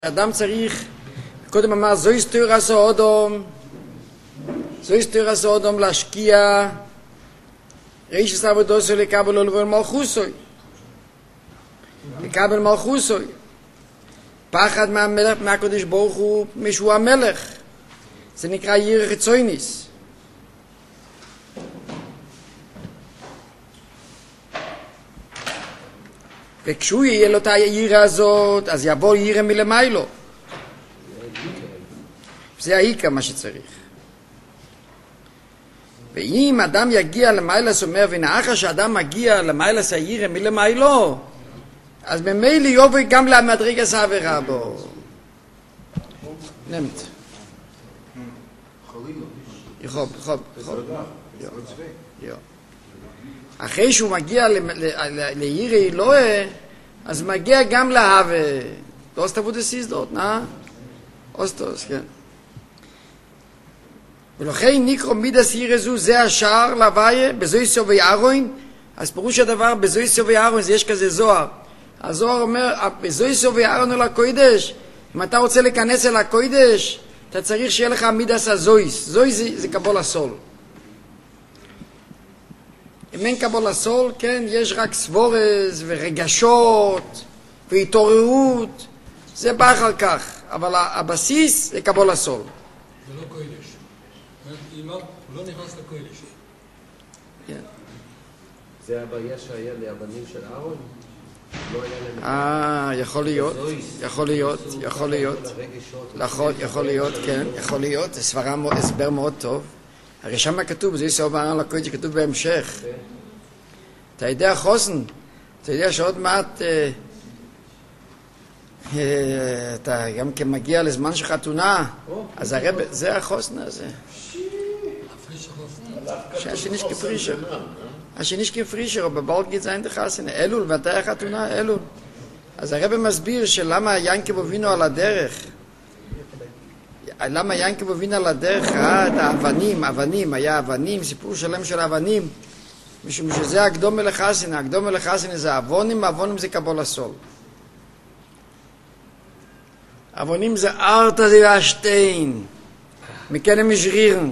אדם צריך, קודם אמר, זוהי תורה סאודום, זוהי תורה סאודום להשקיע רישס עבודוסו לקבל ולבוא מלכוסוי, לקבל מלכוסוי. פחד מהמלך, מהקדוש ברוך הוא, משהו המלך. זה נקרא ירא חיצוניס. וכשהוא יהיה לו את הירא הזאת, אז יבוא ירא מלמיילו. זה העיקר מה שצריך. ואם אדם יגיע למיילס, אומר, ונאחר שאדם מגיע למיילס הירא מלמיילו, אז ממילא יובא גם למדרגת העבירה בו. נמת. יכול. אחרי שהוא מגיע לירא אלוהי, אז מגיע גם להווה. לא סתבו דסיסדות, אוסטוס, כן. ולכן נקרא מידס ירא זו, זה השער להוויה, בזוהי סובי ארון. אז פירוש הדבר, בזוהי סובי ארון, יש כזה זוהר. הזוהר אומר, בזוהי סובי ארון אל הקודש, אם אתה רוצה להיכנס אל הקודש, אתה צריך שיהיה לך מידס הזויס. זויס זה קבול הסול. אם אין קבול הסול, כן, יש רק סבורס ורגשות והתעוררות. זה בא אחר כך. אבל הבסיס זה קבול הסול. זה לא קודש. הוא לא נכנס לקודש. כן. זה הבעיה שהיה לאבנים של אהרון? יכול להיות, כן, יכול להיות, זה הסבר מאוד טוב. הרי שם כתוב, זה סוף אהרון לקודש, כתוב בהמשך. אתה יודע חוסן, אתה יודע שעוד מעט אתה גם כמגיע לזמן של חתונה, אז הרב, זה החוסן הזה. שהשניש כפרישר. השניש כפרישר, או בבלט גיד זין דחסן, אלול, ואתה החתונה, אלול. אז הרב מסביר שלמה ינקב אבינו על הדרך, למה ינקב אבינו על הדרך ראה את האבנים, היה אבנים, סיפור שלם של אבנים, משום שזה הקדום מלחסן, הקדום מלחסן זה אבונים זה קבול הסול. אבונים זה ארטה זה והשטיין, מכן הם משרירן.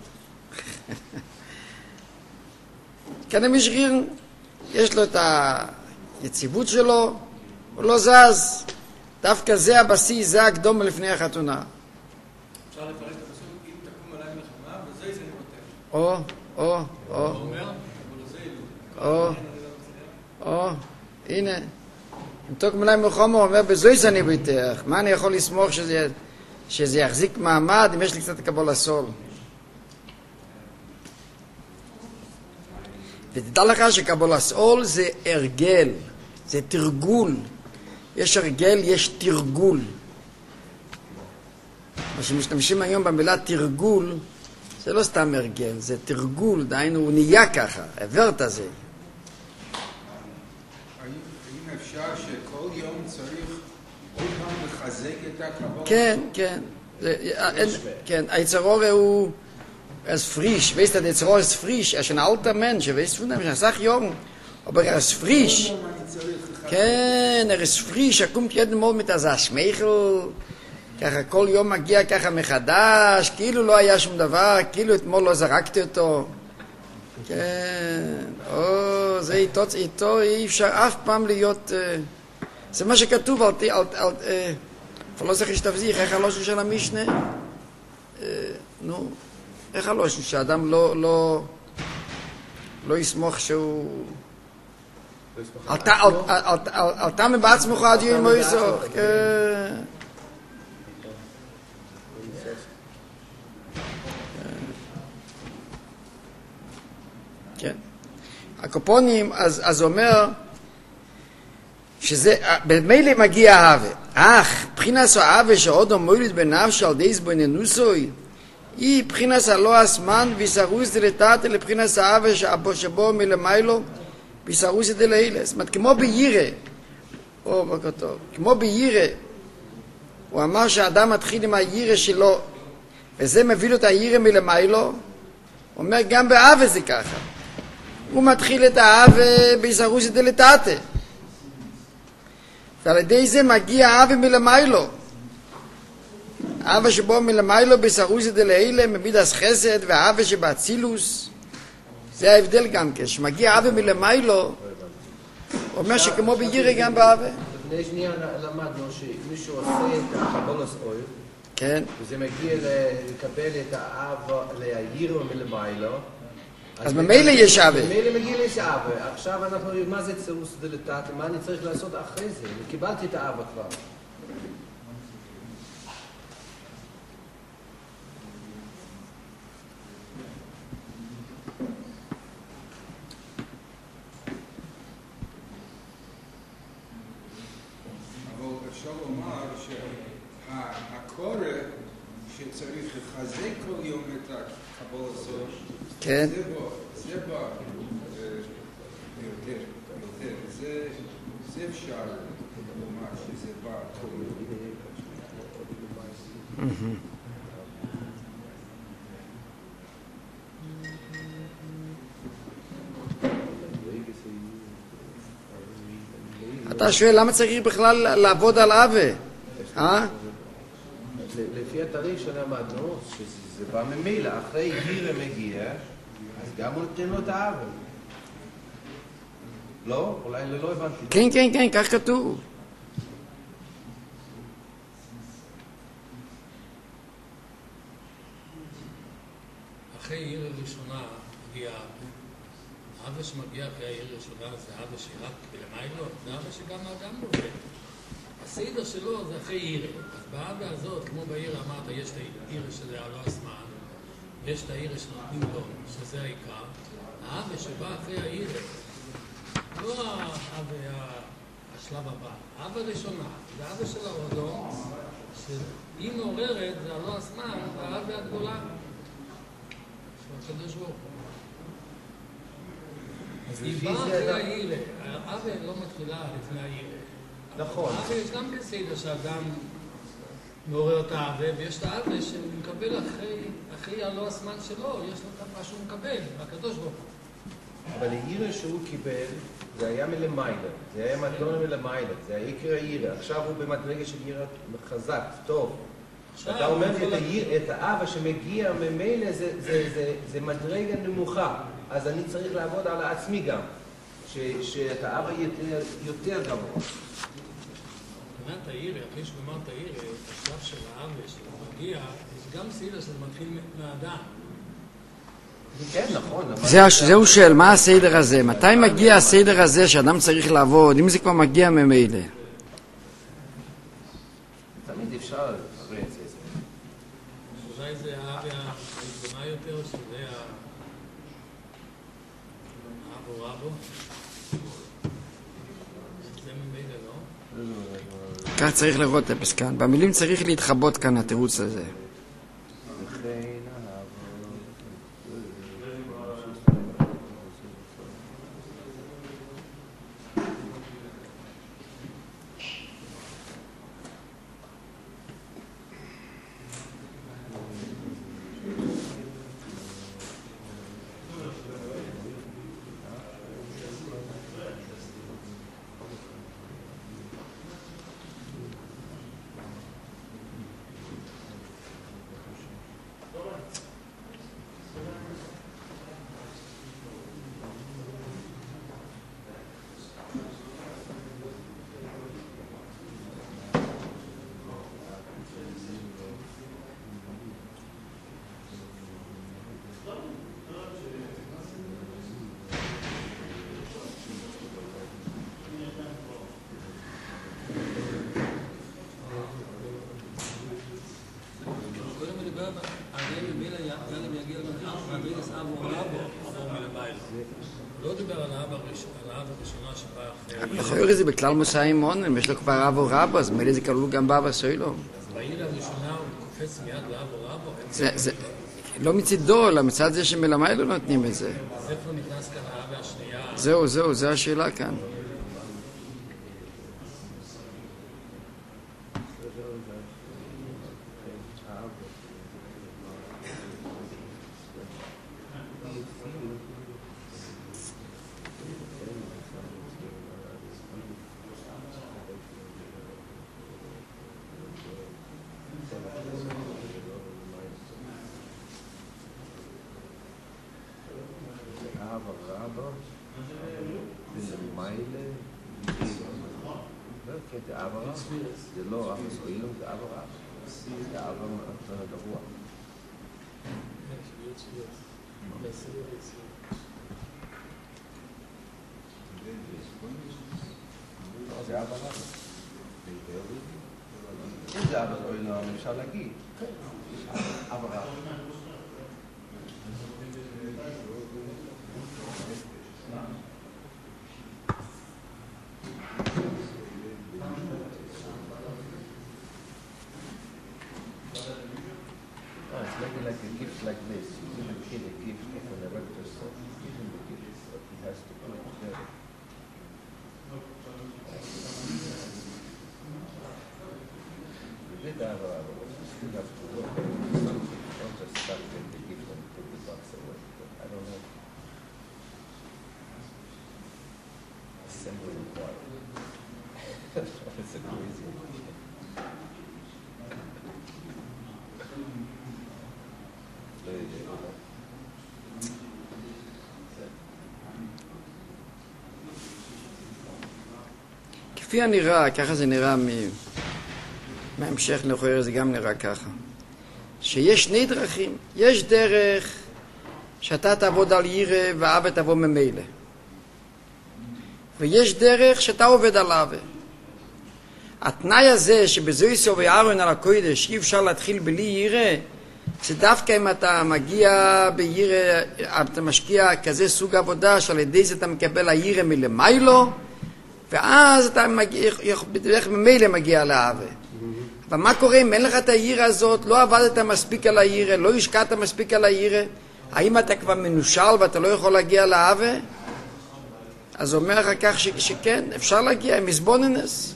כן הם משרירן, יש לו את היציבות שלו, הוא לא זז. דווקא זה הבסיס, זה הקדום לפני החתונה. אפשר לפרש את הפסוק, אם תקום עליי מלחמה, וזה זה נבטח. הנה. אם תקום עליי מלחמה, הוא אומר, בזוי זה נבטח. מה אני יכול לסמוך שזה יחזיק מעמד, אם יש לי קצת קבול הסול? ותדע לך שקבול הסול זה הרגל, זה תרגול. יש הרגל, יש תרגול. מה שמשתמשים היום במילה תרגול, זה לא סתם הרגל, זה תרגול, דהיינו, הוא נהיה ככה, עברת זה. האם אפשר שכל יום צריך עוד פעם לחזק את הקבול? כן, היצרור הוא es frisch, weißt du, der Zrohr ist frisch, ein alter Mensch, weißt du, er sagt jung, aber ist frisch. כן, ist frisch, kommt jeden Mal mit der Schmeichel, ככה כל יום מגיע ככה מחדש, כאילו לא היה שום דבר, כאילו אתמול לא זרקתי אותו. כן, זה איתו אי אפשר אף פעם להיות, זה מה שכתוב על לא זכר שתבזיך, איך הלושן של המשנה? נו, איך הלושן שאדם לא יסמוך שהוא... על תמי בעצמך עד יום מויסוך, כן. הקופונים, אז אומר שזה, במילא מגיע ההווה. אך, בחינס ההווה שעוד מוילד בנפש על דייס בו ננוסוי, היא בחינס הלא הסמן ויסרוס דלתת לבחינס ההווה שבו מלמיילו ויסרוס דלהילס. זאת אומרת, כמו בירא, כמו בירא, הוא אמר שהאדם מתחיל עם הירא שלו, וזה מביא לו את הירא מלמיילו, הוא אומר גם בהווה זה ככה. הוא מתחיל את ההווה ביסרוס דלתת. ועל ידי זה מגיע ההווה מלמיילו. אבא שבו מלמיילו בסרוסי דלעילה ממידס חסד ואבא שבאצילוס. זה ההבדל גם כן, שמגיע אבא מלמיילו, אומר שכמו בירא גם באבא. לפני שנייה למדנו שמישהו עושה את הקבולת אוהב, כן. וזה מגיע לקבל את האב לירא מלמיילו. אז ממילא יש אבא. ממילא מגיע יש אבא. עכשיו אנחנו רואים מה זה צירוס דלתתא, מה אני צריך לעשות אחרי זה? אני קיבלתי את האבא כבר. אפשר לומר שהקורא שצריך לחזק כל יום את הקבלה הזאת, כן. זה בא יותר, זה אפשר לומר שזה בא כל יום. אתה שואל למה צריך בכלל לעבוד על אבא? לפי התאריך שלמדנו, שזה בא ממילא, אחרי ירא מגיע, אז גם הוא נותן לו את האבא. לא? אולי לא הבנתי. כן, כן, כן, כך כתוב. אחרי ירא ראשונה מגיע אבא. אבא שמגיע אחרי העיר הראשונה זה אבא שרק בלמיילו, זה אבא שגם האדם עובד. הסדר שלו זה אחרי עיר. אז באבא הזאת, כמו בעיר אמרת, יש את העיר שזה הלא הזמן, יש את העיר שנותנים לו, שזה העיקר. האבא שבא אחרי העיר, לא האבא השלב הבא, האבא הראשונה, זה האבא של האודום, שהיא מעוררת, זה הלא הזמן, והאבא הגדולה. של הקדוש ברוך הוא. היא באה אחרי העילה, האבא לא מתחילה לפני העילה. נכון. האבא יש גם בסדר שאדם מעורר את האבא, ויש את האבא שמקבל אחרי הלא הזמן שלו, יש לו גם מה שהוא מקבל, הקדוש ברוך הוא. אבל העירה שהוא קיבל, זה היה מלמיילה, זה היה מתונה מלמיילה, זה היה עיקר העירה. עכשיו הוא במדרגה של עירה חזק, טוב. אתה אומר את האבא שמגיע ממילא זה מדרגה נמוכה, אז אני צריך לעבוד על עצמי גם, שאת האבא יותר גבוה. מבחינת העירה, אחרי שהוא אמר את העירה, השלב של האבא שמגיע, יש גם סדר שזה מתחיל מהאדם. כן, נכון. זהו שואל, מה הסדר הזה? מתי מגיע הסדר הזה שאדם צריך לעבוד, אם זה כבר מגיע ממילא? תמיד אפשר לפרץ את זה. אולי זה האבא הגדולה יותר, או שזה האבו רבו? זה ממילא לא? כך צריך לראות את הפסקן. במילים צריך להתחבות כאן התירוץ הזה. לא דיבר על האבא הראשונה שבאה אחרי... יכול להיות זה בכלל מוסעים מונים, יש לו כבר אבו רבו, אז מילא זה כלול גם באבא סוילו. אז בעיר הראשונה הוא קופץ מיד לאבו רבו? זה לא מצידו, אלא מצד זה שמלמי לא נותנים את זה. אז איפה נכנס כאן האבא השנייה? זהו, השאלה כאן. רבא, מיילה, כי זה אב רב, זה לא אב סוילום, זה אב רב. זה אב גבוה. זה אב רב. אם זה אב סוילום, אפשר להגיד. אב רב. It's like a gift like this. You give a kid a gift of an erector son. Give him the gift, but he has to put it together. You did have but you still have to work on something. Don't just start with the gift and put the box away. But I don't know. Assembly required. It's a crazy idea. כפי הנראה, ככה זה נראה מהמשך לאחר, זה גם נראה ככה. שיש שני דרכים. יש דרך שאתה תעבוד על ירא והאווה תבוא ממילא. ויש דרך שאתה עובד על האווה. התנאי הזה שבזויסו ואהרון על הקודש אי אפשר להתחיל בלי ירא, זה דווקא אם אתה מגיע בירא, אתה משקיע כזה סוג עבודה שעל ידי זה אתה מקבל הירא מלמיילו, ואז אתה בדרך ממילא מגיע לאהבה. אבל מה קורה אם אין לך את הירא הזאת, לא עבדת מספיק על הירא, לא השקעת מספיק על הירא, האם אתה כבר מנושל ואתה לא יכול להגיע לאהבה? אז הוא אומר לך כך שכן, אפשר להגיע עם מזבוננס.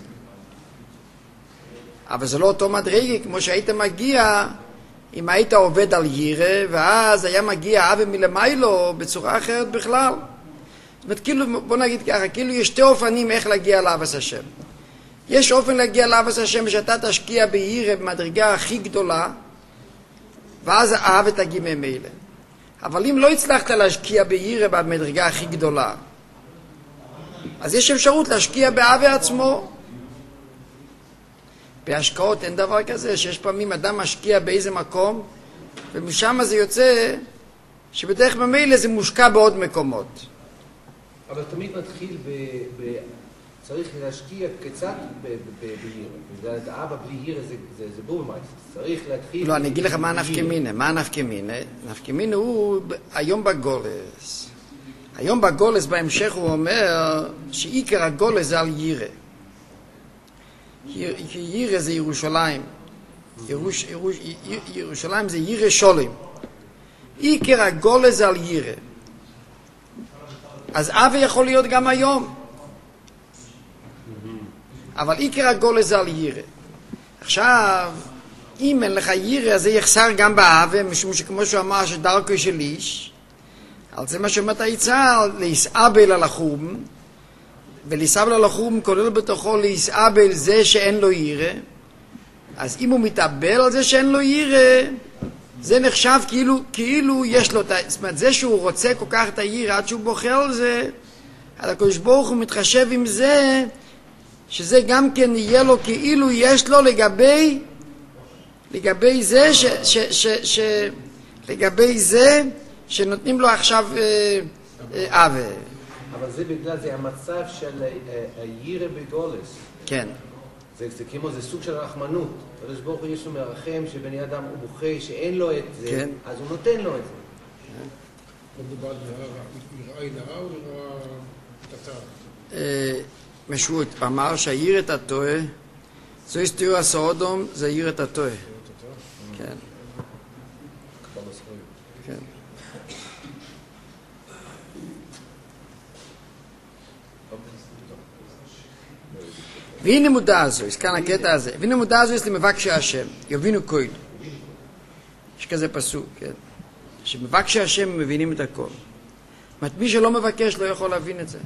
אבל זה לא אותו מדרגה כמו שהיית מגיע אם היית עובד על ירא, ואז היה מגיע אהבה מלמיילו בצורה אחרת בכלל. זאת אומרת, כאילו, בוא נגיד ככה, כאילו יש שתי אופנים איך להגיע לאהבת השם. יש אופן להגיע לאהבת השם שאתה תשקיע בירא במדרגה הכי גדולה, ואז האהבה תגיע ממילא. אבל אם לא הצלחת להשקיע בירא במדרגה הכי גדולה, אז יש אפשרות להשקיע באהבה עצמו. בהשקעות אין דבר כזה, שיש פעמים אדם משקיע באיזה מקום, ומשם זה יוצא שבדרך ממילא זה מושקע בעוד מקומות. אבל תמיד מתחיל צריך להשקיע קצת בירא. זה האבא בלי ירא זה בורמייס. צריך להתחיל... לא, אני אגיד לך מה נפקא מינה. מה נפקא מינה? נפקא מינה הוא היום בגולס. היום בגולס בהמשך הוא אומר שעיקר הגולס זה על ירא. כי ירא זה ירושלים. ירושלים זה ירא שולם. עיקר הגולס זה על ירא. אז אהבה יכול להיות גם היום. אבל עיקר הגולס זה על ירא. עכשיו, אם אין לך ירא, אז זה יחסר גם באהבה, משום שכמו שהוא אמר שדרכו של איש, על זה מה שאומרת היצר, להסאבל על החום, ולהסאבל על החום כולל בתוכו להסאבל זה שאין לו ירא, אז אם הוא מתאבל על זה שאין לו ירא, זה נחשב כאילו יש לו, זאת אומרת, זה שהוא רוצה כל כך את הירא, עד שהוא בוחר על זה, על הקדוש ברוך הוא מתחשב עם זה, שזה גם כן יהיה לו כאילו יש לו לגבי זה לגבי זה שנותנים לו עכשיו אהבה. אבל זה בגלל זה המצב של הירא בגולס. כן. זה כמו, זה סוג של רחמנות. הקדוש ברוך הוא יש לו מרחם שבני אדם הוא בוכה שאין לו את זה, כן. אז הוא נותן לו את זה. מדובר יראה יראה או יראה תתר? משוט אמר שהירא תתוה, זו הסתירו הסעודום, זה ירא תתוה. כן. כן. והנה מודע הזו, כאן הקטע הזה, והנה מודע הזו יש למבקשי השם, יבינו כהן. יש כזה פסוק, כן. שמבקשי השם מבינים את הכל. מי שלא מבקש לא יכול להבין את זה.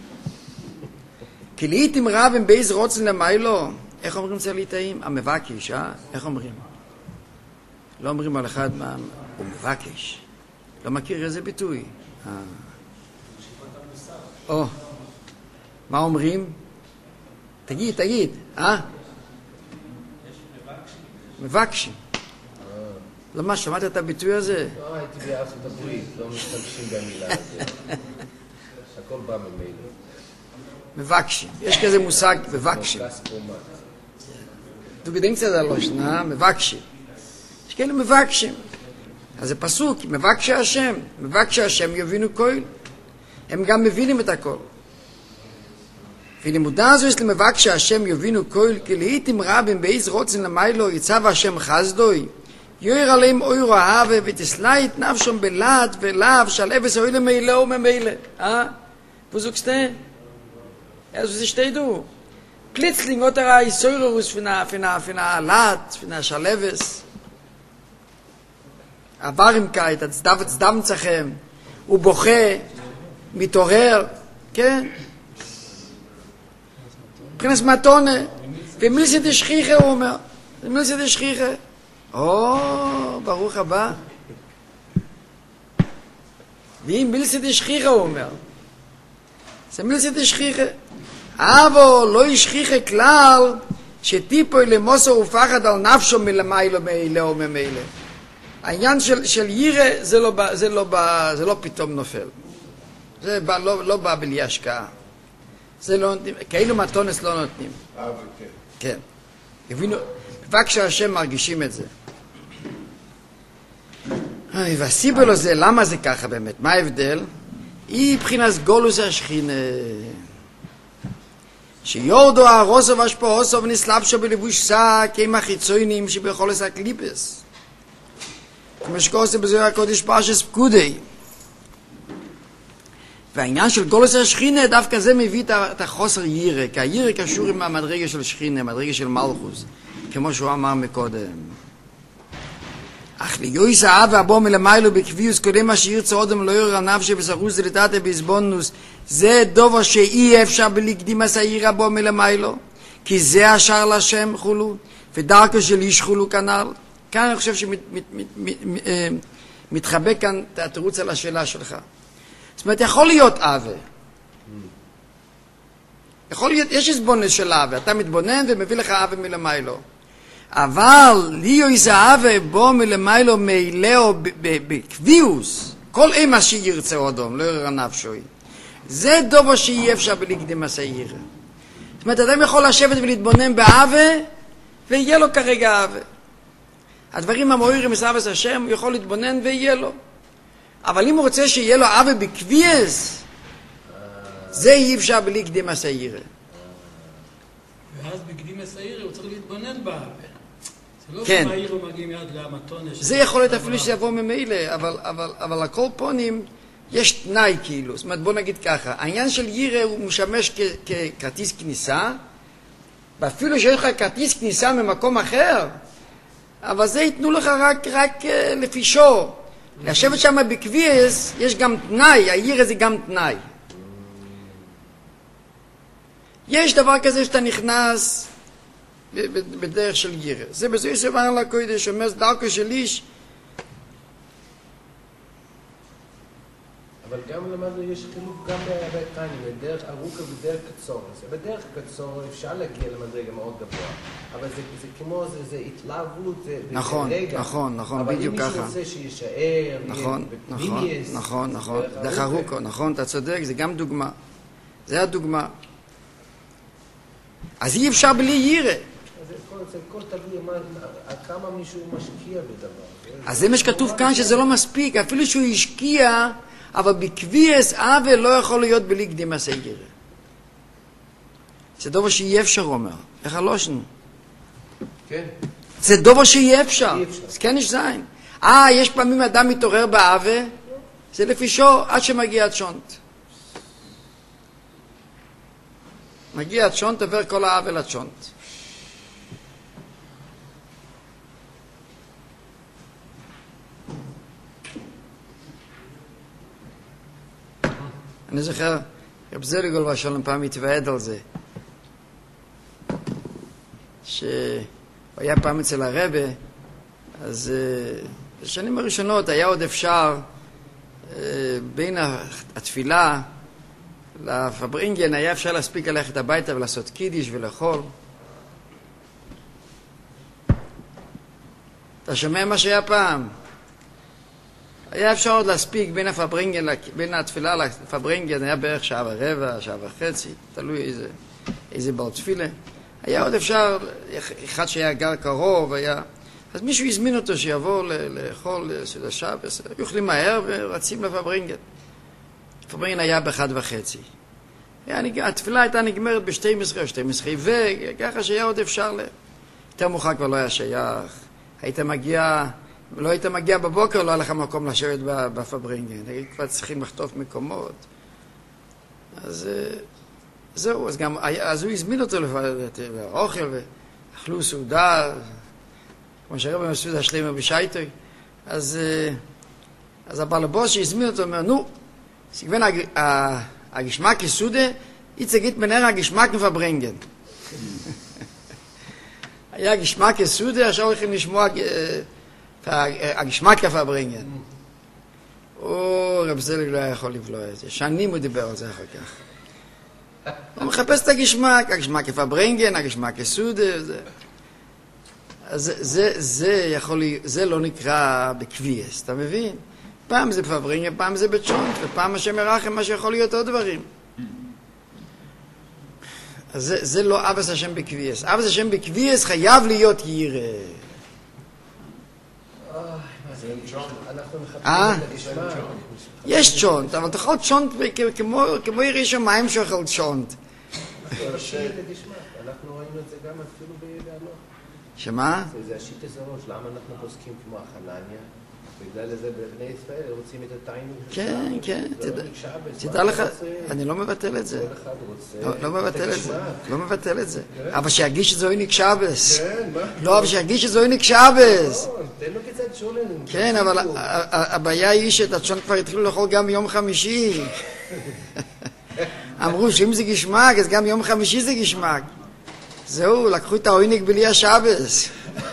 כי לעתים רב הם באיז רוצן למיילו, איך אומרים אצל ליטאים? המבקש, איך אומרים? לא אומרים על אחד מה, הוא מבקש. לא מכיר איזה ביטוי. מה אומרים? תגיד, מבקשים. למה, שמעת את הביטוי הזה? לא, הייתי בארצות הברית, לא משתמשים במילה הזאת. הכל בא ממילא. מבקשים. יש כזה מושג, מבקשים. Du gedenkst ja da loshna, מבקשים. יש כאלה מבקשים. אז זה פסוק, מבקשי השם יבינו כל. הם גם מבינים את הכל. ולימודה הזו יש למבקשי השם יבינו כל, כי לעתים רבים באיז רוצן למיילו יצב השם חסדוי, יויר עליהם אוירו אהבה ותסלה את נפשם בלעד ולאו של אפס אוהלה מילא וממילא. Wo sagst du? Also sie steht du. Plötzlich hat ein Säurerus für eine Lat, für eine Schaleves. Eine Warmkeit, das Damm zachem. הוא בוכה, מתעורר, כן? מבחינת מתונה. ומילסא דשכיחא הוא אומר. מילסא דשכיחא. ברוך הבא. ואם מילסא דשכיחא הוא אומר. זה מילסא דשכיחא. אבל לא ישכיחא כלל שטיפוי למוסר ופחד על נפשו מלמיילו מאילו וממילא. העניין של ירא זה לא פתאום נופל. זה לא בא בלי השקעה. זה לא נותנים, כאילו מתונס לא נותנים. כן. הבינו, בבקשה השם מרגישים את זה. והסיבה לו זה, למה זה ככה באמת? מה ההבדל? היא מבחינת גולוס השכינה. שיורדו הרוסו והשפעוסו ונסלבשו בלבוש שק עם החיצוינים שבחולס הקליפס. כמו שקורסים בזוהר הקודש פרשס פקודי. והעניין של גולוס השכינה, דווקא זה מביא את החוסר ירא, כי הירא קשור עם המדרגה של שכינה, המדרגה של מלכוס, כמו שהוא אמר מקודם. אך ליועס האב והבוא מלמיילו בקביוס קודם מה שירצה אודם לא ירא נפשי בסחוס דלתתה בעזבונוס, זה דובר שאי אפשר בלי קדימס העיר הבוא מלמיילו, כי זה השאר לשם חולו, ודרכו של איש חולו כנ"ל. כאן אני חושב שמתחבק כאן התירוץ על השאלה שלך. זאת אומרת, יכול להיות אהבה. יכול להיות, יש הסבונס של אהבה, אתה מתבונן ומביא לך אהבה מלמיילו. אבל ליו איזה אהבה בו מלמיילו מילאו בקביוס, כל אימה שירצה אודום, לא יראה נפשוי. זה דובר שאי אפשר בלי קדימס העיר. זאת אומרת, אדם יכול לשבת ולהתבונן באהבה, ויהיה לו כרגע אהבה. הדברים המועירים מסעבס השם, הוא יכול להתבונן ויהיה לו. אבל אם הוא רוצה שיהיה לו אהבה בקביעס, זה אי אפשר בלי קדימס העיר. ואז בקדימס העיר הוא צריך להתבונן באהבה. זה לא כן. שמהעיר הוא מגיע מיד למתונה. זה יכול להיות אפילו שזה יבוא ממילא, אבל הכל פונים, יש תנאי כאילו. זאת אומרת, בוא נגיד ככה, העניין של ירא הוא משמש ככרטיס כניסה, ואפילו שיש לך כרטיס כניסה ממקום אחר, אבל זה ייתנו לך רק לפי שור. לשבת שם בקביעס, יש גם תנאי, הירא זה גם תנאי. יש דבר כזה שאתה נכנס בדרך של ירא. זה בזה שבא על הקודש, אומר דרכו של איש. אבל גם למדנו יש חילוק גם בהתנאים, בדרך ארוכה ובדרך קצור. בדרך קצור אפשר להגיע למדרגה מאוד גבוה, אבל זה כמו, זה התלהבות, זה רגע. נכון, בדיוק ככה. אבל אם מישהו רוצה שישאר, נכון, דרך ארוכה, נכון, אתה צודק, זה גם דוגמה. זה הדוגמה. אז אי אפשר בלי ירא. זה כל תלוי כמה מישהו משקיע בדבר. אז זה מה שכתוב כאן שזה לא מספיק, אפילו שהוא השקיע, אבל בקביעס אהבה לא יכול להיות בלי קדימס העיר. זה דבר שאי אפשר אומר. איך הלושן? כן. זה דבר שאי אפשר. אז כן יש זין. יש פעמים אדם מתעורר באהבה, זה לפי שור עד שמגיע עד שונט. מגיע עד שונט, עובר כל האהבה לשונט. אני זוכר, רב זליגול והשלום פעם התוועד על זה, שהוא היה פעם אצל הרבה, אז בשנים הראשונות היה עוד אפשר בין התפילה לפברינגן היה אפשר להספיק ללכת הביתה ולעשות קידיש ולאכול. אתה שומע מה שהיה פעם? היה אפשר עוד להספיק בין התפילה לפברינגן, היה בערך שעה ורבע, שעה וחצי, תלוי איזה בר תפילה. היה עוד אפשר, אחד שהיה גר קרוב, אז מישהו הזמין אותו שיבוא לאכול של השבס, היו אוכלים מהר ורצים לפברינגן. הפברינגן היה ב13:30. התפילה הייתה נגמרת ב12 או 12, וככה שהיה עוד אפשר, יותר מאוחר כבר לא היה שייך. לא היית מגיע בבוקר, לא היה לך מקום לשבת בפברינגן. כבר צריכים לחטוף מקומות. אז זהו, אז הוא הזמין אותו לאוכל, ואכלו סעודה, כמו שהרבא מסעודה שלמה בשייטוי. אז הבעל הבוס שהזמין אותו אומר, נו, סגוון הגשמק יסודה, יצגית מנהר הגשמק מפברינגן. היה גשמק יסודה, עכשיו הולכים לשמוע הגשמק מפברינגן. רב זליג לא היה יכול לבלוע את זה. שנים הוא דיבר על זה אחר כך. הוא מחפש את הגשמק מפברינגן, הגשמק יסודה. אז זה לא נקרא בקוויאס, אתה מבין? פעם זה בפברינגן, פעם זה בצ'ונט, ופעם השם ירחם, מה שיכול להיות עוד דברים. אז זה לא אבס השם בקוויאס. אבס השם בקוויאס חייב להיות ירא. יש צ'ונט, אבל תאכל צ'ונט כמו ירא שמיים שאוכל צ'ונט. אנחנו ראינו את זה גם אפילו בידענו. שמה? זה השיטה זרוש, למה אנחנו פוסקים כמו החנניה? בגלל זה בבני ישראל רוצים את התיינוג. כן, כן, תדע לך, אני לא מבטל את זה. לא מבטל את זה. אבל שירגיש שזו עינק שבס. לא, אבל שירגיש שזו עינק שבס. תן לו קצת שולן. כן, אבל הבעיה היא שהצ'ון כבר התחילו לאכול גם יום חמישי. אמרו שאם זה גשמק, אז גם יום חמישי זה גשמק. זהו, לקחו את העינק בלי השבס.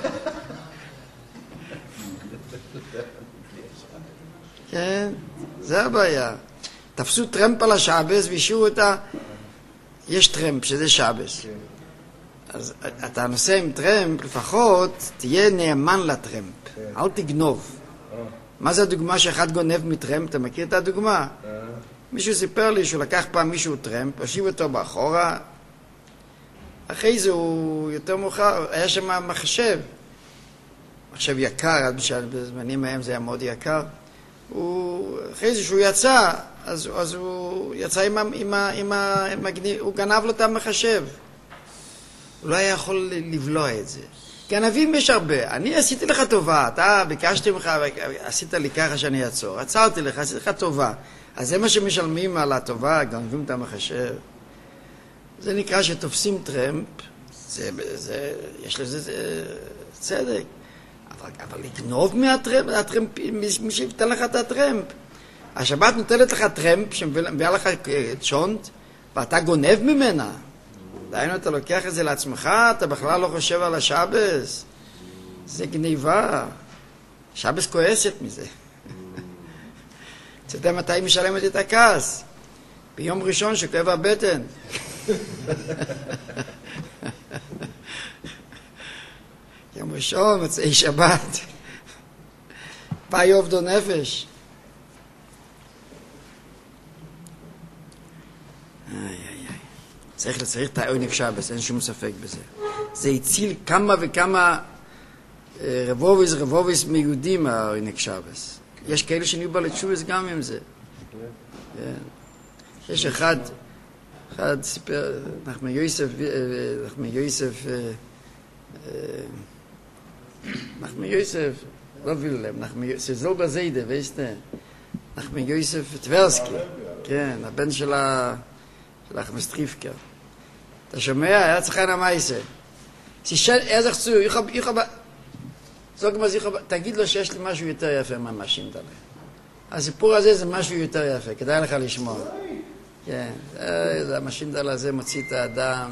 כן, זה הבעיה. תפסו טרמפ על השבס והשאירו אותה, יש טרמפ שזה שבס. אז אתה נוסע עם טרמפ, לפחות תהיה נאמן לטרמפ, אל תגנוב. מה זה הדוגמה שאחד גונב מטרמפ? אתה מכיר את הדוגמה? מישהו סיפר לי שהוא לקח פעם מישהו טרמפ, הושיב אותו באחורה, אחרי זה הוא יותר מאוחר, היה שם מחשב יקר, בזמנים ההם זה היה מאוד יקר. אחרי זה שהוא יצא, אז הוא יצא הוא גנב לו את המחשב. הוא לא היה יכול לבלוע את זה. גנבים יש הרבה. אני עשיתי לך טובה, אתה ביקשתי ממך, עשית לי ככה שאני אעצור. עצרתי לך, עשיתי לך טובה. אז זה מה שמשלמים על הטובה, גנבים את המחשב. זה נקרא שתופסים טרמפ, יש לזה צדק. אבל לגנוב מהטרמפ, מי שיפתן לך את הטרמפ. השבת נותנת לך טרמפ שמביאה לך צ'ונט, ואתה גונב ממנה. דיינו, אתה לוקח את זה לעצמך, אתה בכלל לא חושב על השבס. זה גניבה. שבס כועסת מזה. אתה יודע מתי היא משלמת את הכעס? ביום ראשון שכואב הבטן. יום ראשון, מוצאי שבת. פאי עובדו נפש. צריך את העונג שבס, אין שום ספק בזה. זה הציל כמה וכמה רבוביס מיהודים העונג שבס. יש כאלה שנהיו בלתשובס גם עם זה. יש אחד סיפר, נחמי יוסף, לא וילם, זול בזיידה, נחמי יוסף טברסקי, כן, הבן של החמסטריפקר. אתה שומע? היה צריך המייסה. תגיד לו שיש לי משהו יותר יפה מהמשין תלה. הסיפור הזה זה משהו יותר יפה, כדאי לך לשמוע. כן, המשין תלה הזה מוציא את האדם.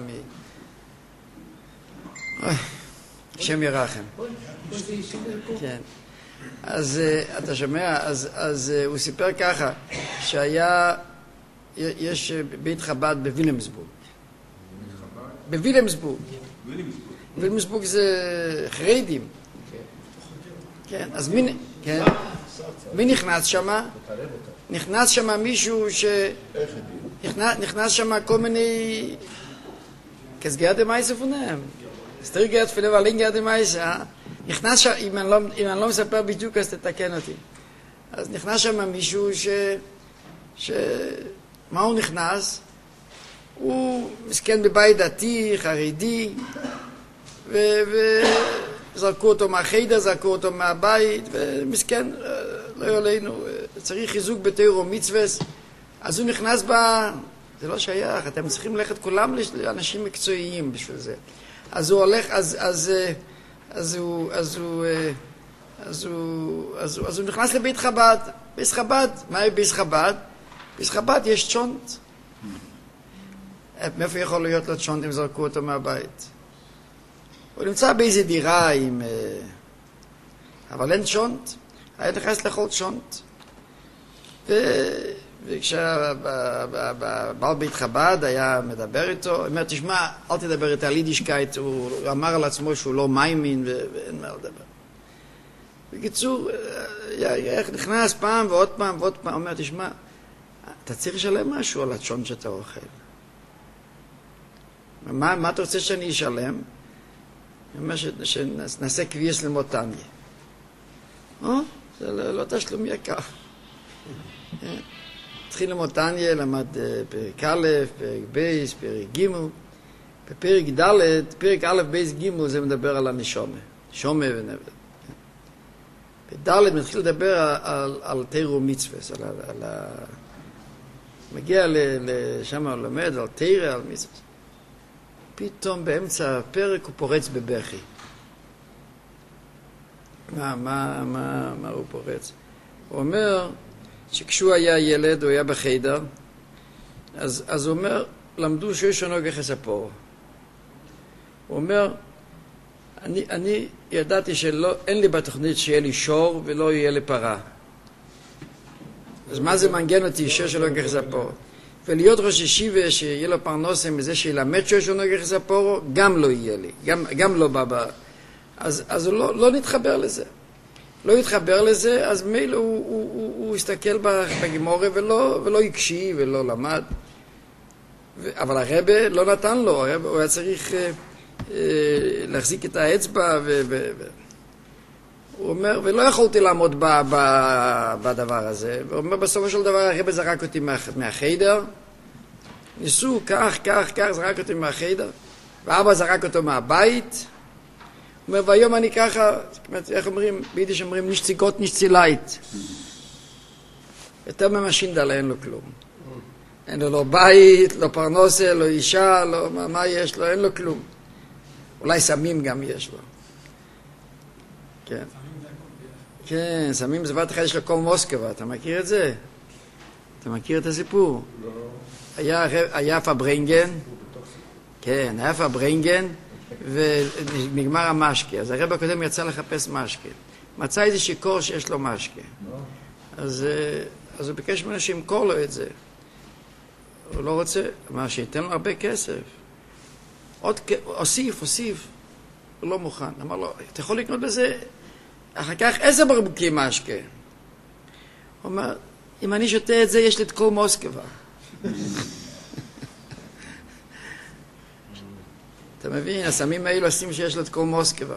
שם ירחם. כן. אז אתה שומע? אז הוא סיפר ככה, שהיה יש בית חב"ד בווילמסבורג. בווילמסבורג. וילמסבורג זה חרדים. כן, אז מי נכנס שמה? נכנס שמה מישהו נכנס שמה כל מיני כסגר דמייס פונם. סטריגר תפילה ולינגר דמייס, נכנס שם, אם אני לא מספר בדיוק אז תתקן אותי. אז נכנס שם מישהו מה הוא נכנס? הוא מסכן בבית דתי, חרדי, וזרקו אותו מהחדר, זרקו אותו מהבית, ומסכן, לא יעלינו, צריך חיזוק בתורה ומצוות. אז הוא נכנס זה לא שייך, אתם צריכים ללכת כולם לאנשים מקצועיים בשביל זה. אז הוא הולך, אז הוא נכנס לבית חב"ד. בית חב"ד, מה בית חב"ד? בית חב"ד יש צ'ונט. מאיפה יכול להיות לו צ'ונט אם זרקו אותו מהבית? הוא נמצא באיזה דירה אבל אין צ'ונט. היה נכנס לאכול צ'ונט. וכשהבעל בית חב"ד היה מדבר איתו, הוא אומר, תשמע, אל תדבר איתה על יידישקייט, הוא אמר על עצמו שהוא לא מאמין ואין מה לדבר. בקיצור, נכנס פעם ועוד פעם ועוד פעם, הוא אומר, תשמע, אתה צריך לשלם משהו על הצ'ון שאתה אוכל. מה אתה רוצה שאני אשלם? הוא אומר שנעשה קביעס למותניה. זה לא תשלום יקר. התחיל למותניה, למד פרק א', פרק ב', פרק ג', בפרק ד', פרק א', ב', ג', זה מדבר על הנשומה. נשומה ונבד. בד' מתחיל לדבר על תורה ומצוות, מגיע לשם הוא לומד על תורה, על מצוות. פתאום באמצע הפרק הוא פורץ בבכי. מה הוא פורץ? הוא אומר שכשהוא היה ילד, הוא היה בחדר, אז הוא אומר, למדו שיש עונג יחספור. הוא אומר, אני ידעתי שאין לי בתוכנית שיהיה לי שור ולא יהיה לי פרה. אז מה זה מנגן אותי שיש עונג יחספור? ולהיות ראש ישיבה שיהיה לו פרנסה מזה שילמד שיש עונג יחספור, גם לא יהיה לי, גם לא בא. אז הוא לא נתחבר לזה. לא התחבר לזה, אז מילא הוא הסתכל בגמורה ולא הקשיב ולא למד. אבל הרב לא נתן לו, הוא היה צריך להחזיק את האצבע הוא אומר, ולא יכולתי לעמוד בדבר הזה. הוא אומר, בסופו של דבר הרב זרק אותי מהחדר. ניסו, כך, זרק אותי מהחדר. ואבא זרק אותו מהבית. הוא אומר, והיום אני ככה, איך אומרים, ביידיש אומרים, נשציקות נשצילייט. יותר ממשינדל אין לו כלום. אין לו לא בית, לא פרנסה, לא אישה, לא מה יש לו, אין לו כלום. אולי סמים גם יש לו. כן. כן, סמים זה בת אחד יש לו קול מוסקבה, אתה מכיר את זה? אתה מכיר את הסיפור? לא. היה פברינגן, כן, היה פברינגן, ונגמר המשקה. אז הרב הקודם יצא לחפש משקה. מצא איזה שיקור שיש לו משקה. אז הוא ביקש ממנו שימכור לו את זה. הוא לא רוצה, אמר שייתן לו הרבה כסף. הוסיף. הוא לא מוכן. אמר לו, אתה יכול לקנות בזה אחר כך 10 בקבוקים משקה. הוא אומר, אם אני שותה את זה, יש לי את כל מוסקבה. אתה מבין? הסמים האלו עושים שיש לו את כל מוסקבה.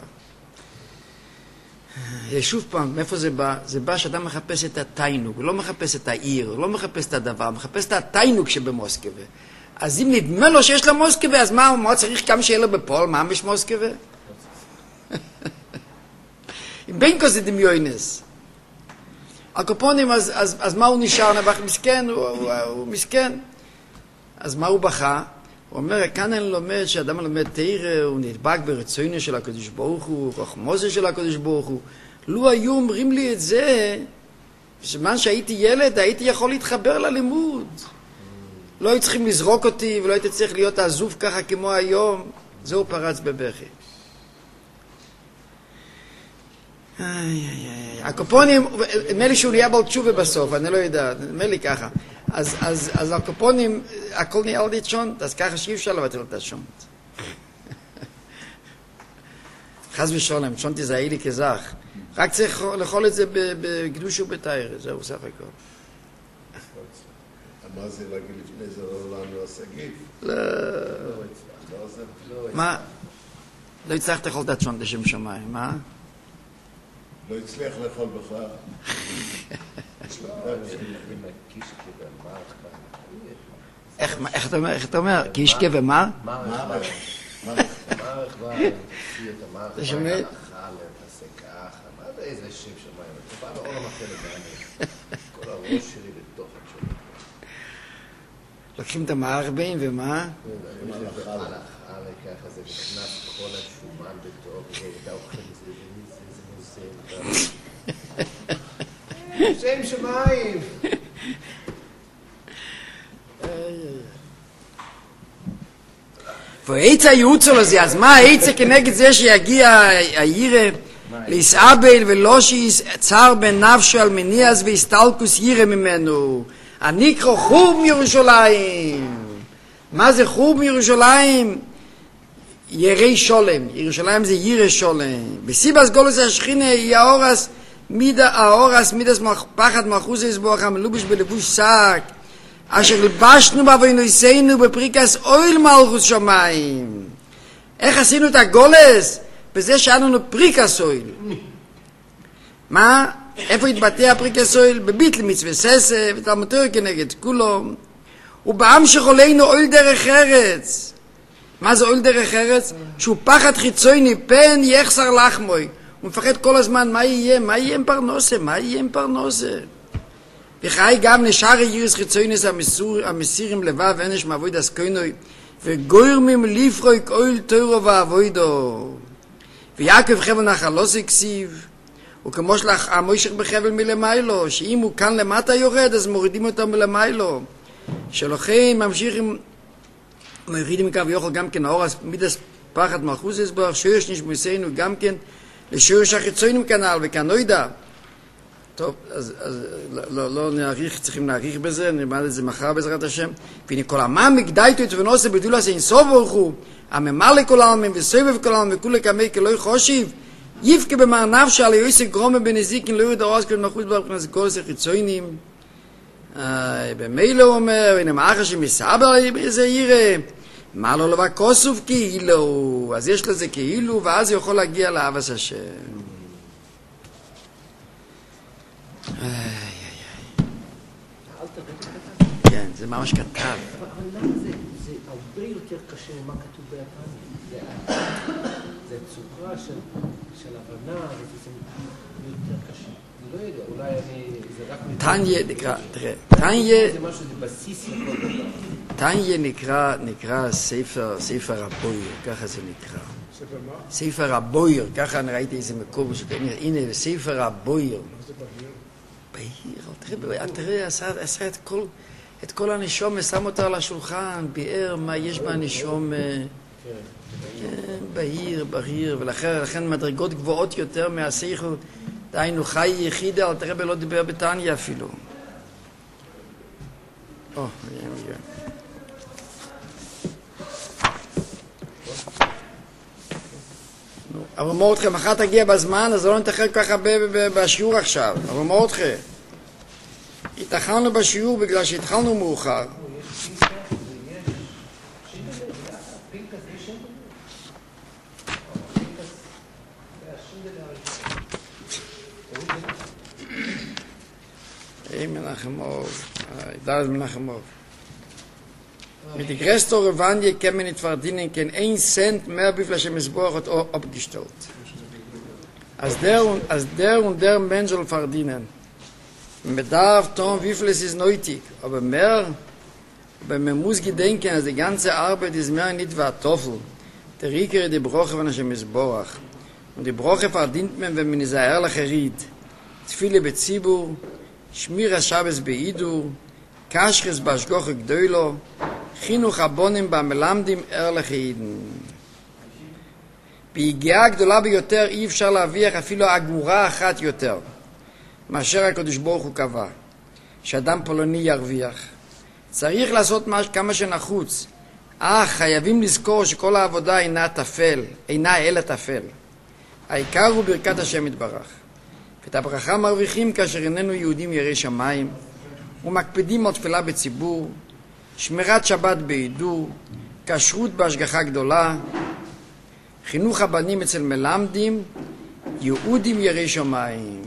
שוב פעם, מאיפה זה בא? זה בא שאדם מחפש את התיינוג, הוא לא מחפש את העיר, הוא לא מחפש את הדבר, הוא מחפש את התיינוג שבמוסקבה. אז אם נדמה לו שיש לו מוסקבה, אז מה צריך כמה שיהיה לו בפועל? מה יש מוסקבה? עם בין כזה דמיונס. הקופונים, אז מה הוא נשאר? נבח מסכן, הוא מסכן. אז מה הוא בכה? הוא אומר, כאן אני לומד שאדם לומד תורה, הוא נדבק ברצונו של הקדוש ברוך הוא, רחמוזו של הקדוש ברוך הוא. לו היו אומרים לי את זה, בזמן שהייתי ילד, הייתי יכול להתחבר ללימוד. לא היו צריכים לזרוק אותי, ולא הייתי צריך להיות עזוב ככה כמו היום. זהו פרץ בבכי. הקופונים, נדמה לי שהוא נהיה בעל תשובה בסוף, אני לא יודע, נדמה לי ככה. אז הקופונים, הכל נהיה על ידי שונט, אז ככה שאי אפשר לבטל את השונט. חס ושלום, שונט זה העילי כזך. רק צריך לאכול את זה בקדוש ובתאיר, זהו סך הכל. מה זה להגיד לפני זה לא לנו השגיב? לא. מה? לא הצלחת לאכול את השונט לשם שמיים, מה? לא הצליח לאכול בכלל. איך אתה אומר? כי יש קבע, מה? מערך אתה שומע? מה זה איזה שם שמיים? אתה בא לעולם אחר לבעיה. כל הראש שלי בתוך התשובה. לוקחים את המערך בין ומה? ככה זה נכנס כל השומן בתוך, ואתה אוכל זה שם שמיים. והעץ הייעוץ שלו זה, אז מה העץ כנגד זה שיגיע העירה להסאבל ולא שיצר בנפשו על מניעס והסתלקוס יירה ממנו. הנקרא חוב מירושלים. מה זה חוב מירושלים? ירי שולם. ירושלים זה יירה שולם. בסיבס גולוס השכינה היא האורס מידס פחד מלכוס יסבוח המלובש בלבוש שק אשר לבשנו בה ונויסנו בפריקס אויל מלכוס שמיים. איך עשינו את הגולס? בזה שאנו לנו פריקס אויל. מה? איפה התבטא הפריקס אויל? בביטל מצווה ססה ותלמותו כנגד כולו. ובעם שחולנו אויל דרך ארץ. מה זה אויל דרך ארץ? שהוא פחד חיצוני פן יחסר לחמוי. הוא מפחד כל הזמן מה יהיה? מה יהיה עם פרנוסה? מה יהיה עם פרנוסה? וחי גם נשאר יריס חיצוינס המסירים לבב אנש מעבוד הסקוינוי וגוירמים לפרויק אויל תוירו ועבודו ויעקב חבל נחלוס הקסיב וכמו שלך המוישך בחבל מלמיילו שאם הוא כאן למטה יורד אז מורידים אותו מלמיילו שלוחים ממשיכים מורידים קו יוכל גם כן האורס מידס פחד מלכוס יסבור שירש נשמוסנו גם כן לשירש החיצוינים כנעל וכנוידה. טוב, אז לא נעריך, צריכים להעריך בזה, נלמד את זה מחר בעזרת השם. והנה כל עמם מגדייתו את ונוסה בדולס אין סוף ברכו, הממלא כל העלמים וסובב כל העלמים וכולי כמי כלוי חושיב, יפקה במר נפשה על יויסק גרומה בנזיקין לא יורד הרעז כל מחוץ ברכנס גולס החיצוינים. במילא הוא אומר, הנה מאחר שמסבר איזה יראה, מה לא לבא כוסוף כאילו, אז יש לזה כאילו, ואז יכול להגיע לאהבת השם. כן, זה ממש כתב. אבל למה זה הרבה יותר קשה ממה כתוב ביפנית? זה צורה של הבנה, וזה יותר קשה. אני לא יודע, אולי זה רק... טניה נקרא, תראה, טניה... זה משהו, זה בסיס לכל דבר. טניה נקרא ספר הבויר, ככה זה נקרא. ספר הבויר, ככה אני ראיתי איזה מקום, הנה, ספר הבויר. בהיר, תראה, עשה את כל הנשום, שם אותה על השולחן, ביאר מה יש בנשום, בהיר, ולכן מדרגות גבוהות יותר מהשכל, דהיינו חי יחיד, אל תראה לא דיבר בטניה אפילו. אבל אומר אתכם, מחר תגיע בזמן, אז לא נתחל ככה בשיעור עכשיו. אבל אומר אתכם, התחלנו בשיעור בגלל שהתחלנו מאוחר. מנחמוב, דאז מנחמוב. Mit die größte Revanje kann man nicht verdienen, kein 1 Cent mehr, wie viel Schemesboch hat abgestellt. Als der und der Mensch soll verdienen. Man darf tun, wie viel es ist nötig, aber man muss gedenken, dass die ganze Arbeit ist mehr nicht wie ein Toffel. Der Rieker die Broche von Schemesboch. Und die Broche verdient man, wenn man ist ein ehrlicher Ried. Tfile Bezibur, Schmira Shabbos Beidu, Kaschres Bashgoch Gdoilo, חינוך הבונים במלמדים ארלך עידן. בהגיעה הגדולה ביותר אי אפשר להביח אפילו אגורה אחת יותר, מאשר הקדוש ברוך הוא קבע, שאדם פולני ירוויח. צריך לעשות כמה שנחוץ. חייבים לזכור שכל העבודה אינה אלא טפל. העיקר הוא ברכת השם יתברך. ואת הברכה מרוויחים כאשר איננו יהודים יראי שמיים, ומקפידים על תפילה בציבור, שמירת שבת בעידור, כשרות בהשגחה גדולה, חינוך הבנים אצל מלמדים, יהודים יראי שמיים.